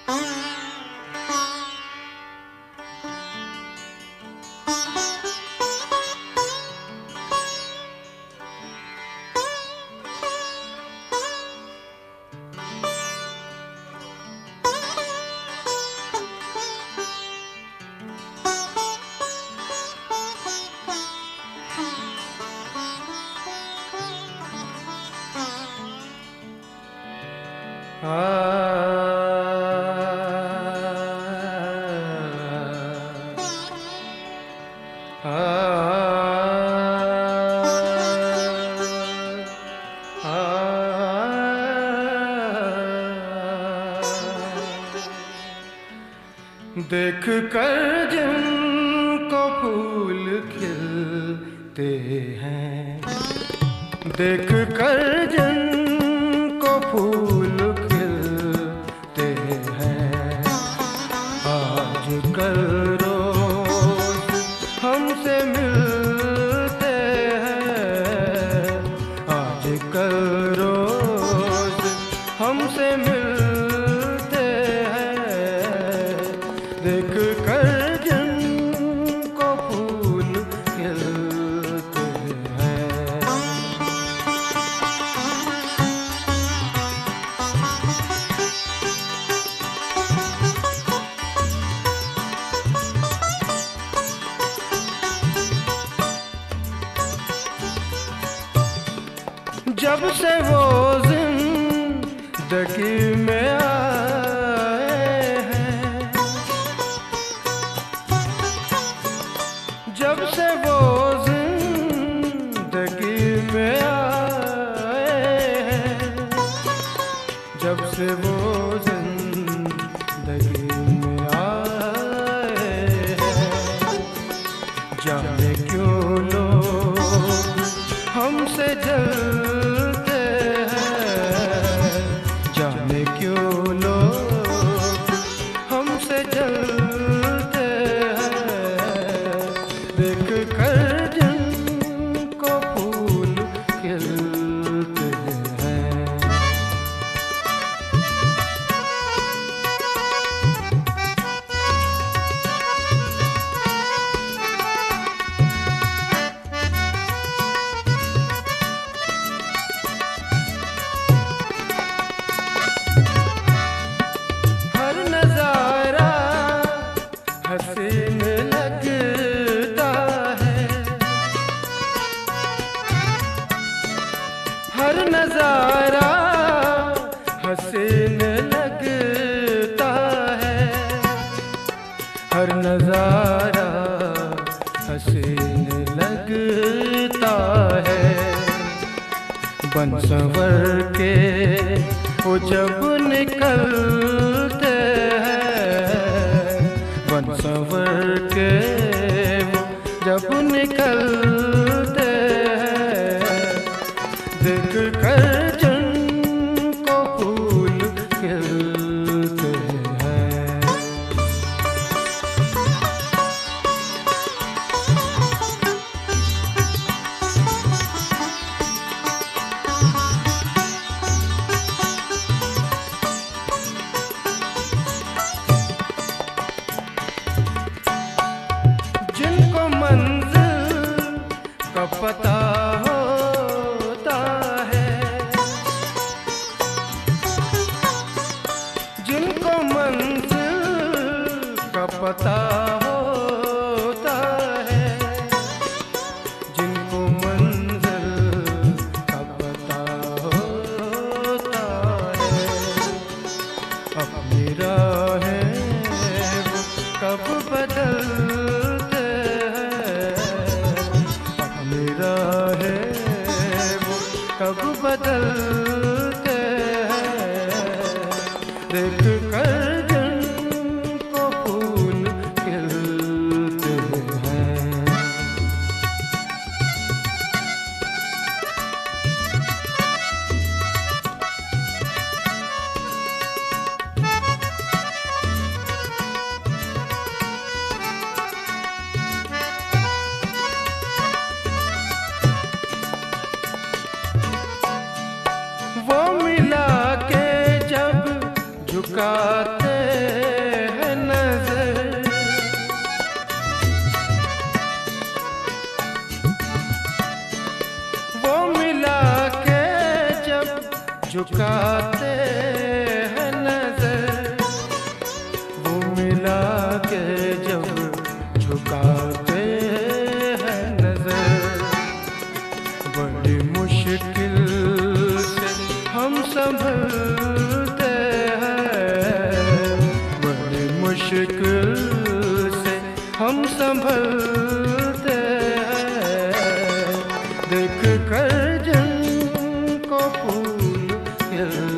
देख कर जिनको फूल खिलते हैं, देख कर जिनको फूल खिलते हैं, आजकल रोज हमसे मिलते हैं, आजकल रोज हमसे मिलते हैं, देख कर जिनको फूल खिलते हैं। जब से वो जिंदगी में आए हैं, जब से वो जिंदगी में आए हैं, जब से वो जिंदगी में आए हैं, जाने क्यों लोग हमसे जलते हैं, जाने क्यों लोग हमसे जलते हैं, देख कर जिनको फूल खिलते हैं। हसीन लगता है, हर नजारा हसीन लगता है, हर नजारा हसीन लगता है, बन संवर के वो जब निकलते हैं, बन संवर के वो जब निकलते हैं, देख कर जिनको फूल खिलते हैं। का पता होता है, जिनको मंजिल का पता होता है, जिनको मंजिल का पता होता है, अपनी राहें वो कब बदलते है, वो कब बदलते हैं, देख कर जिनको फूल खिलते हैं। वो मिला के जब झुकाते झुकाते हैं नजर, वो मिला के जब झुकाते हैं नजर। बड़ी मुश्किल से हम संभलते हैं, बड़ी मुश्किल से हम संभलते हैं। देख कर जिनको फूल खिल